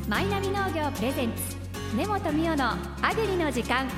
マイナビ農業プレゼンツ根本美代のアグリの時間。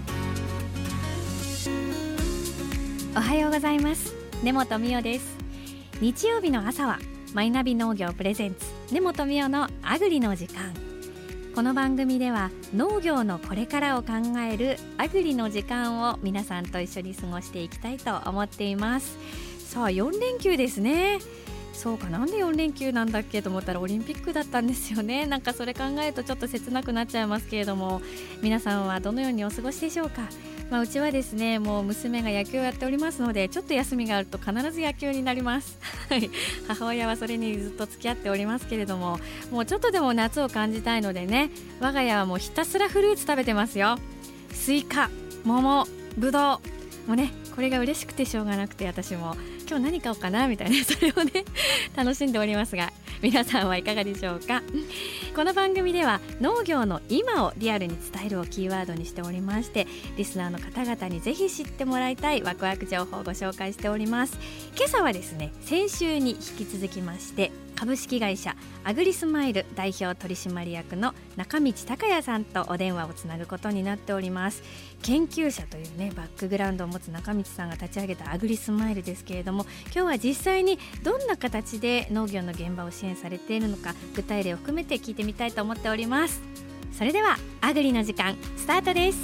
おはようございます。根本美代です。日曜日の朝はマイナビ農業プレゼンツ根本美代のアグリの時間。この番組では農業のこれからを考えるアグリの時間を皆さんと一緒に過ごしていきたいと思っています。さあ4連休ですね。そうか、なんで4連休なんだっけと思ったらオリンピックだったんですよね。なんかそれ考えるとちょっと切なくなっちゃいますけれども、皆さんはどのようにお過ごしでしょうか。うちはですね、もう娘が野球をやっておりますので、ちょっと休みがあると必ず野球になります母親はそれにずっと付き合っておりますけれども、もうちょっとでも夏を感じたいのでね、我が家はもうひたすらフルーツ食べてますよ。スイカ、桃、ぶどうもうね、これが嬉しくてしょうがなくて、私も今日何買おうかなみたいな、それをね楽しんでおりますが、皆さんはいかがでしょうか。この番組では農業の今をリアルに伝えるをキーワードにしておりまして、リスナーの方々にぜひ知ってもらいたいワクワク情報をご紹介しております。今朝はですね、先週に引き続きまして株式会社アグリスマイル代表取締役の中道孝也さんとお電話をつなぐことになっております。研究者というねバックグラウンドを持つ中道さんが立ち上げたアグリスマイルですけれども、今日は実際にどんな形で農業の現場を支援されているのか、具体例を含めて聞いてみたいと思っております。それではアグリの時間スタートです。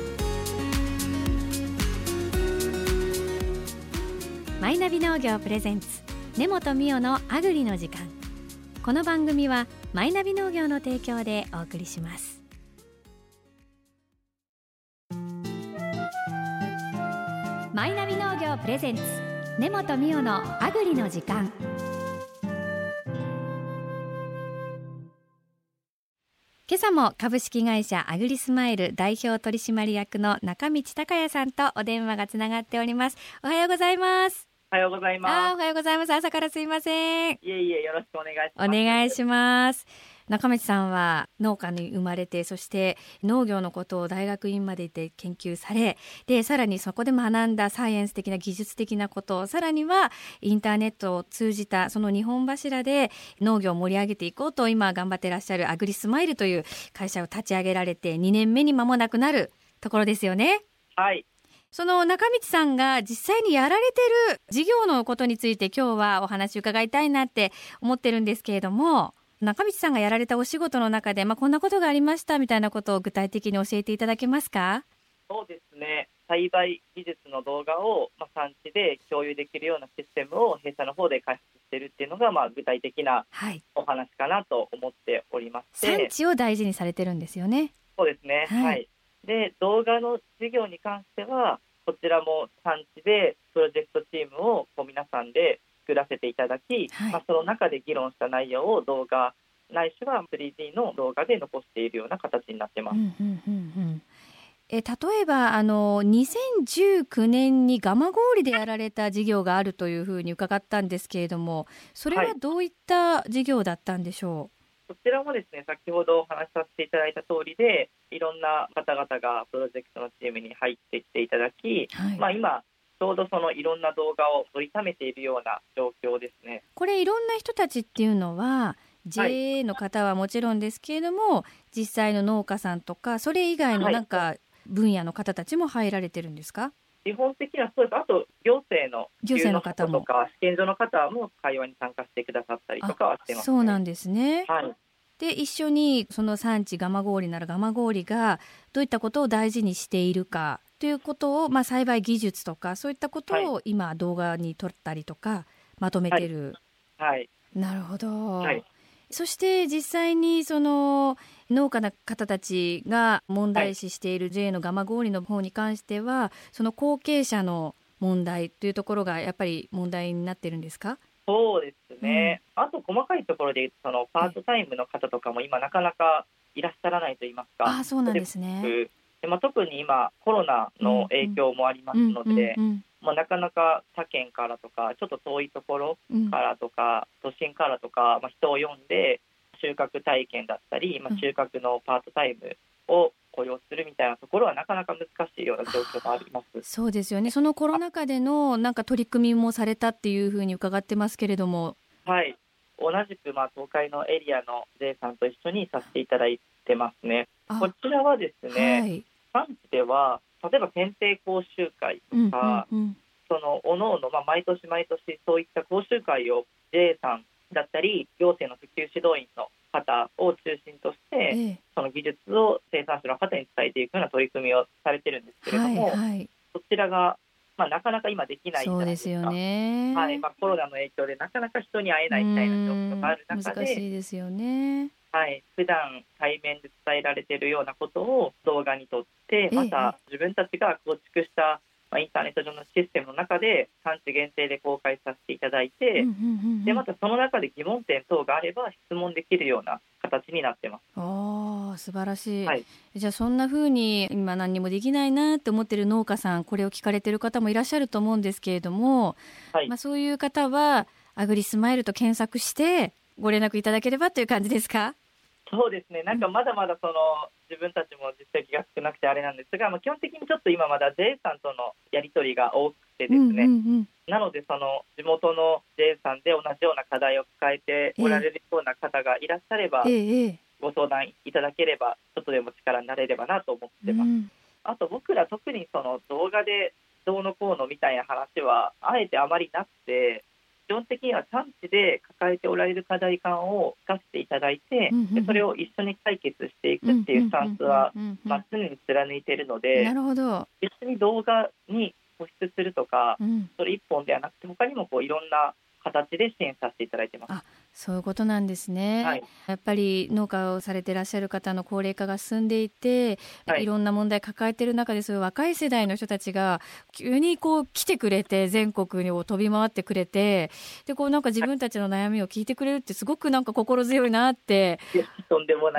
マイナビ農業プレゼンツ根本美代のアグリの時間。この番組はマイナビ農業の提供でお送りします。マイナビ農業プレゼンツ根本美代のアグリの時間。今朝も株式会社アグリスマイル代表取締役の中道孝也さんとお電話がつながっております。おはようございます。 おはようございます。 おはようございます。朝からすいません。 いえいえ、よろしくお願いします。 お願いします。中道さんは農家に生まれて、そして農業のことを大学院まで行って研究され、でさらにそこで学んだサイエンス的な技術的なこと、さらにはインターネットを通じたその2本柱で農業を盛り上げていこうと今頑張っていらっしゃるアグリスマイルという会社を立ち上げられて2年目に間もなくなるところですよね。 はい。 その中道さんが実際にやられてる事業のことについて今日はお話伺いたいなって思ってるんですけれども、中道さんがやられたお仕事の中で、こんなことがありましたみたいなことを具体的に教えていただけますか？ そうですね。栽培技術の動画を、産地で共有できるようなシステムを弊社の方で開発しているっていうのが、具体的なお話かなと思っておりまして、 産地を大事にされてるんですよね。 そうですね。はい。で、動画の事業に関しては、こちらも産地でプロジェクトチームを皆さんで作らせていただき、その中で議論した内容を動画ないしは 3D の動画で残しているような形になっています。 例えば2019年に蒲郡でやられた事業があるというふうに伺ったんですけれども、それはどういった事業だったんでしょう？ こちらもですね、先ほどお話しさせていただいた通りで、いろんな方々がプロジェクトのチームに入ってきていただき、今ちょうどそのいろんな動画を取りためているような状況ですね。 これいろんな人たちっていうのは JA の方はもちろんですけれども、実際の農家さんとかそれ以外のなんか分野の方たちも入られてるんですか？ 基本的にはそうです。あと行政の方もとか試験所の方も会話に参加してくださったりとかはしてますね。 そうなんですね。 はい。 で一緒にその産地蒲郡なら蒲郡がどういったことを大事にしているかということを、栽培技術とかそういったことを今動画に撮ったりとかまとめてる。 はい。 なるほど。 はい。 そして実際にその農家の方たちが問題視している JA の蒲郡の方に関しては、その後継者の問題というところがやっぱり問題になってるんですか？ そうですね。あと細かいところでそのパートタイムの方とかも今なかなかいらっしゃらないと言いますか。 そうなんですね。 で特に今コロナの影響もありますので、なかなか他県からとかちょっと遠いところからとか、都心からとか、人を呼んで収穫体験だったり、収穫のパートタイムを雇用するみたいなところはなかなか難しいような状況もあります。 そうですよね。そのコロナ禍でのなんか取り組みもされたっていうふうに伺ってますけれども。 はい。 同じく東海のエリアの J さんと一緒にさせていただいてますね。こちらはですね、産地では例えば検定講習会とか、その各々、毎年毎年そういった講習会を J さんだったり行政の普及指導員の方を中心として、その技術を生産者の方に伝えていくような取り組みをされてるんですけれども、そちらが、なかなか今できないじゃないですか。そうですよね。コロナの影響でなかなか人に会えないみたいな状況がある中で、 難しいですよね。 普段対面で伝えられているようなことを動画に撮って、また自分たちが構築したインターネット上のシステムの中で産地限定で公開させていただいて、でまたその中で疑問点等があれば質問できるような形になってます。 素晴らしい。じゃあそんな風に今何にもできないなって思ってる農家さん、これを聞かれてる方もいらっしゃると思うんですけれども、そういう方はアグリスマイルと検索してご連絡いただければという感じですか？ そうですね。まだまだ自分たちも実績が少なくてあれなんですが、基本的にちょっと今まだ J さんとのやり取りが多くてですね、なので地元の J さんで同じような課題を抱えておられるような方がいらっしゃれば、ご相談いただければちょっとでも力になれればなと思ってます。あと僕ら特に動画でどうのこうのみたいな話はあえてあまりなくて、基本的には産地で抱えておられる課題感を聞かせていただいて、でそれを一緒に解決していくっていうスタンスは常に貫いているので、別に動画に固執するとか、それ一本ではなくて他にもいろんな形で支援させていただいてます。 そういうことなんですね。やっぱり農家をされていらっしゃる方の高齢化が進んでいて、いろんな問題抱えている中で、そういう若い世代の人たちが急に来てくれて、全国を飛び回ってくれて、で自分たちの悩みを聞いてくれるってすごく心強いなって、 とんでもない、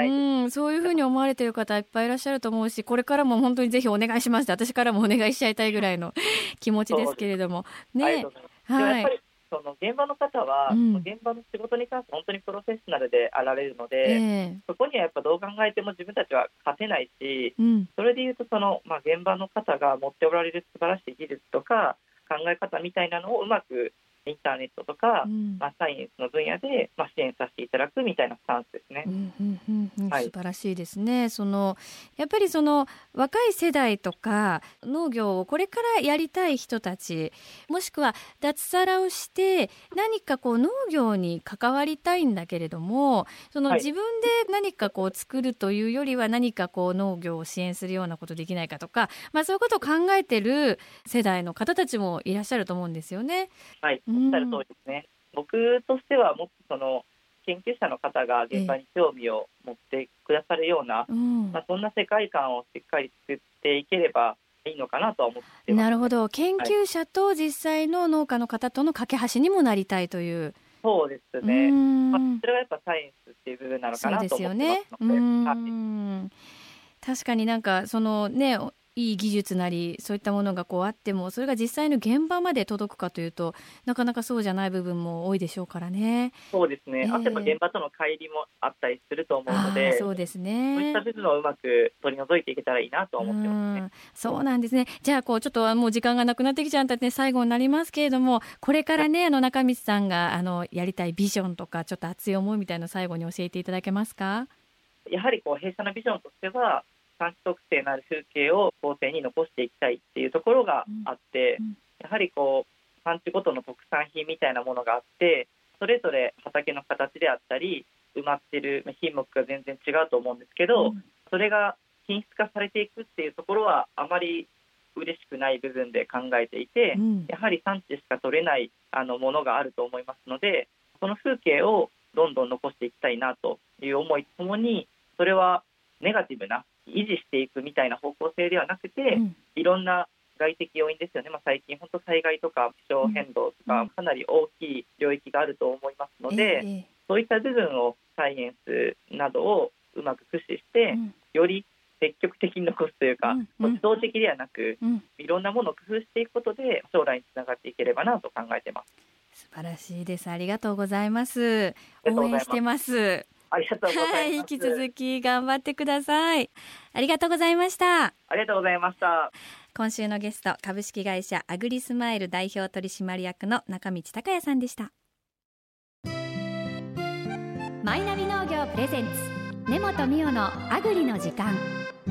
そういうふうに思われている方いっぱいいらっしゃると思うし、これからも本当にぜひお願いしますって私からもお願いしちゃいたいぐらいの気持ちですけれどもね。 やっぱり現場の方は、現場の仕事に関して本当にプロフェッショナルであられるので、そこにはやっぱどう考えても自分たちは勝てないし、それでいうと現場の方が持っておられる素晴らしい技術とか考え方みたいなのをうまくインターネットとか、サイエンスの分野で支援させていただくみたいなスタンスですね。 素晴らしいですね。やっぱり若い世代とか農業をこれからやりたい人たち、もしくは脱サラをして何か農業に関わりたいんだけれども、自分で何か作るというよりは何か農業を支援するようなことできないかとか、そういうことを考えてる世代の方たちもいらっしゃると思うんですよね。 おっしゃる通りですね。僕としてはもっと研究者の方が現場に興味を持ってくださるような、そんな世界観をしっかり作っていければいいのかなとは思ってます。 なるほど。研究者と実際の農家の方との架け橋にもなりたいという。 そうですね。それがやっぱサイエンスっていう部分なのかなと思ってますので。 確かにいい技術なりそういったものがあっても、それが実際の現場まで届くかというとなかなかそうじゃない部分も多いでしょうからね。 そうですね。あと現場との乖離もあったりすると思うので、 そうですね。 そういった部分をうまく取り除いていけたらいいなと思ってますね。 そうなんですね。じゃあちょっともう時間がなくなってきちゃったので最後になりますけれども、これからね中道さんがやりたいビジョンとかちょっと熱い思いみたいなの最後に教えていただけますか？ やはり弊社のビジョンとしては産地特性のある風景を後世に残していきたいっていうところがあって、やはり産地ごとの特産品みたいなものがあって、それぞれ畑の形であったり埋まっている品目が全然違うと思うんですけど、それが品質化されていくっていうところはあまり嬉しくない部分で考えていて、やはり産地でしか取れないものがあると思いますので、その風景をどんどん残していきたいなという思いとともに、それはネガティブな維持していくみたいな方向性ではなくて、いろんな外的要因ですよね。最近本当災害とか気象変動とかかなり大きい領域があると思いますので、そういった部分をサイエンスなどをうまく駆使して、より積極的に残すというか、自動的ではなく、いろんなものを工夫していくことで将来につながっていければなと考えています。 素晴らしいです。ありがとうございます。応援してます。 ありがとうございます。 引き続き頑張ってください。ありがとうございました。 ありがとうございました。 今週のゲスト、株式会社アグリスマイル代表取締役の中道孝也さんでした。 マイナビ農業プレゼンツ根本美代のアグリの時間。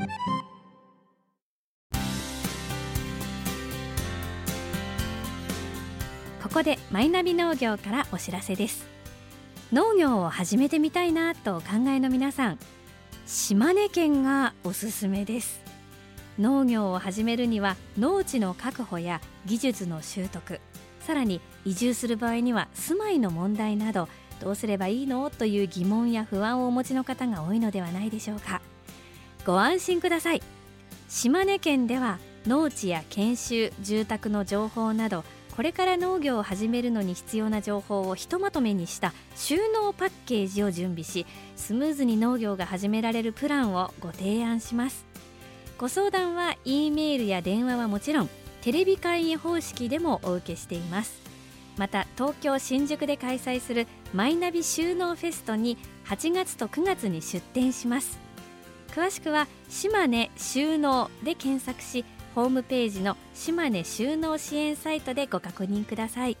ここでマイナビ農業からお知らせです。農業を始めてみたいなとお考えの皆さん、島根県がおすすめです。農業を始めるには農地の確保や技術の習得、さらに移住する場合には住まいの問題など、どうすればいいのという疑問や不安をお持ちの方が多いのではないでしょうか。ご安心ください。島根県では農地や研修、住宅の情報など、これから農業を始めるのに必要な情報をひとまとめにした収納パッケージを準備し、スムーズに農業が始められるプランをご提案します。ご相談は E メールや電話はもちろん、テレビ会議方式でもお受けしています。また東京新宿で開催するマイナビ収納フェストに8月と9月に出展します。詳しくは島根収納で検索し、ホームページの島根収納支援サイトでご確認ください。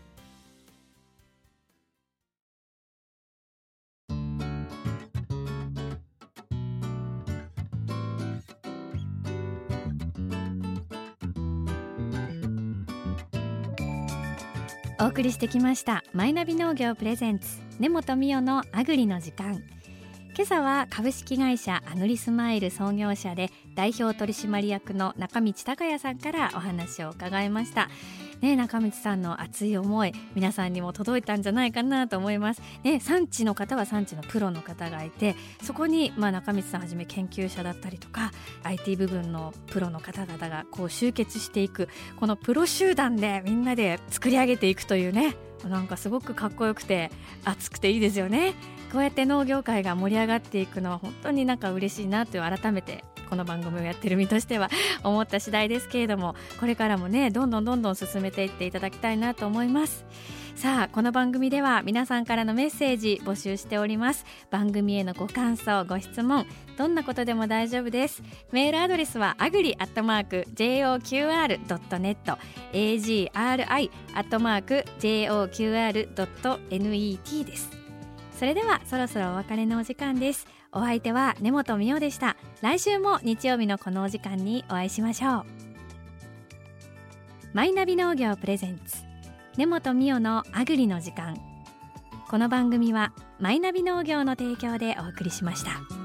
お送りしてきましたマイナビ農業プレゼンツ根本美代のアグリの時間。今朝は株式会社アグリスマイル創業者で代表取締役の中道孝也さんからお話を伺いました。中道さんの熱い思い、皆さんにも届いたんじゃないかなと思います。産地の方は産地のプロの方がいて、そこに中道さんはじめ研究者だったりとか IT 部分のプロの方々がこう集結していく、このプロ集団でみんなで作り上げていくというね、なんかすごくかっこよくて熱くていいですよね。こうやって農業界が盛り上がっていくのは本当になんか嬉しいなという、改めてこの番組をやってる身としては思った次第ですけれども、これからもねどんどん進めていっていただきたいなと思います。さあ、この番組では皆さんからのメッセージ募集しております。番組へのご感想、ご質問、どんなことでも大丈夫です。メールアドレスはagri@joqr.net agri@joqr.net です。それではそろそろお別れのお時間です。お相手は根本美代でした。来週も日曜日のこのお時間にお会いしましょう。マイナビ農業プレゼンツ根本美代のアグリの時間。この番組はマイナビ農業の提供でお送りしました。